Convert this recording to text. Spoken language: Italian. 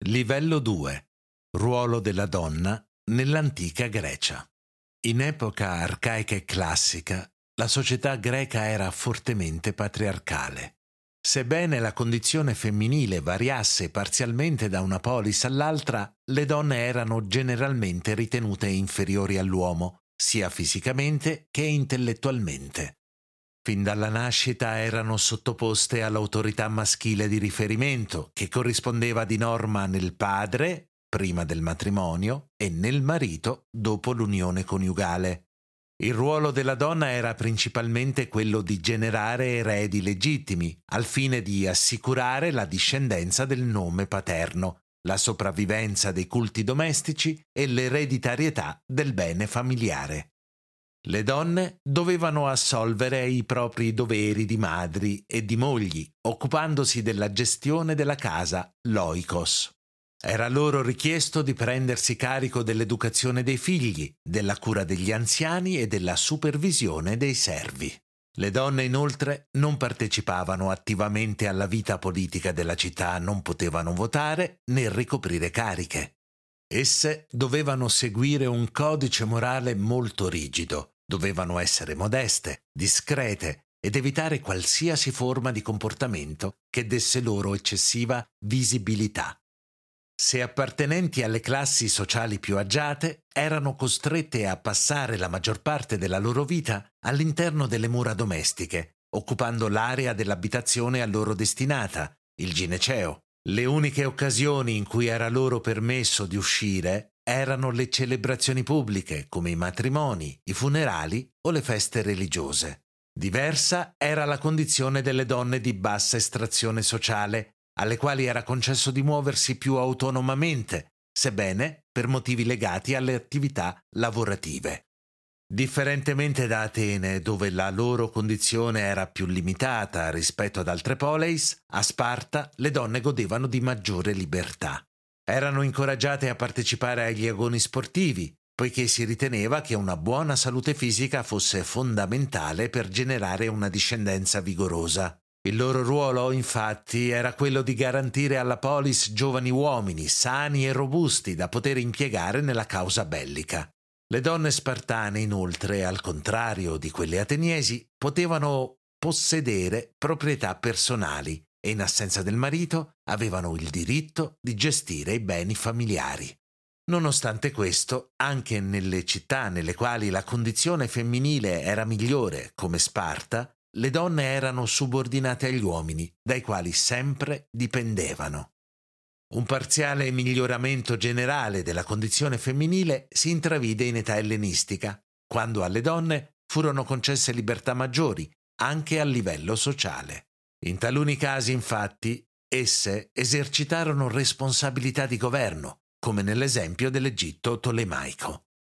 Livello 2. Ruolo della donna nell'antica Grecia. In epoca arcaica e classica, la società greca era fortemente patriarcale. Sebbene la condizione femminile variasse parzialmente da una polis all'altra, le donne erano generalmente ritenute inferiori all'uomo, sia fisicamente che intellettualmente. Fin dalla nascita erano sottoposte all'autorità maschile di riferimento, che corrispondeva di norma nel padre, prima del matrimonio, e nel marito, dopo l'unione coniugale. Il ruolo della donna era principalmente quello di generare eredi legittimi, al fine di assicurare la discendenza del nome paterno, la sopravvivenza dei culti domestici e l'ereditarietà del bene familiare. Le donne dovevano assolvere i propri doveri di madri e di mogli, occupandosi della gestione della casa, l'oikos. Era loro richiesto di prendersi carico dell'educazione dei figli, della cura degli anziani e della supervisione dei servi. Le donne inoltre non partecipavano attivamente alla vita politica della città, non potevano votare né ricoprire cariche. Esse dovevano seguire un codice morale molto rigido. Dovevano essere modeste, discrete ed evitare qualsiasi forma di comportamento che desse loro eccessiva visibilità. Se appartenenti alle classi sociali più agiate, erano costrette a passare la maggior parte della loro vita all'interno delle mura domestiche, occupando l'area dell'abitazione a loro destinata, il gineceo. Le uniche occasioni in cui era loro permesso di uscire erano le celebrazioni pubbliche, come i matrimoni, i funerali o le feste religiose. Diversa era la condizione delle donne di bassa estrazione sociale, alle quali era concesso di muoversi più autonomamente, sebbene per motivi legati alle attività lavorative. Differentemente da Atene, dove la loro condizione era più limitata rispetto ad altre poleis, a Sparta le donne godevano di maggiore libertà. Erano incoraggiate a partecipare agli agoni sportivi, poiché si riteneva che una buona salute fisica fosse fondamentale per generare una discendenza vigorosa. Il loro ruolo, infatti, era quello di garantire alla polis giovani uomini sani e robusti da poter impiegare nella causa bellica. Le donne spartane, inoltre, al contrario di quelle ateniesi, potevano possedere proprietà personali e in assenza del marito avevano il diritto di gestire i beni familiari. Nonostante questo, anche nelle città nelle quali la condizione femminile era migliore, come Sparta, le donne erano subordinate agli uomini, dai quali sempre dipendevano. Un parziale miglioramento generale della condizione femminile si intravide in età ellenistica, quando alle donne furono concesse libertà maggiori, anche a livello sociale. In taluni casi, infatti, esse esercitarono responsabilità di governo, come nell'esempio dell'Egitto tolemaico.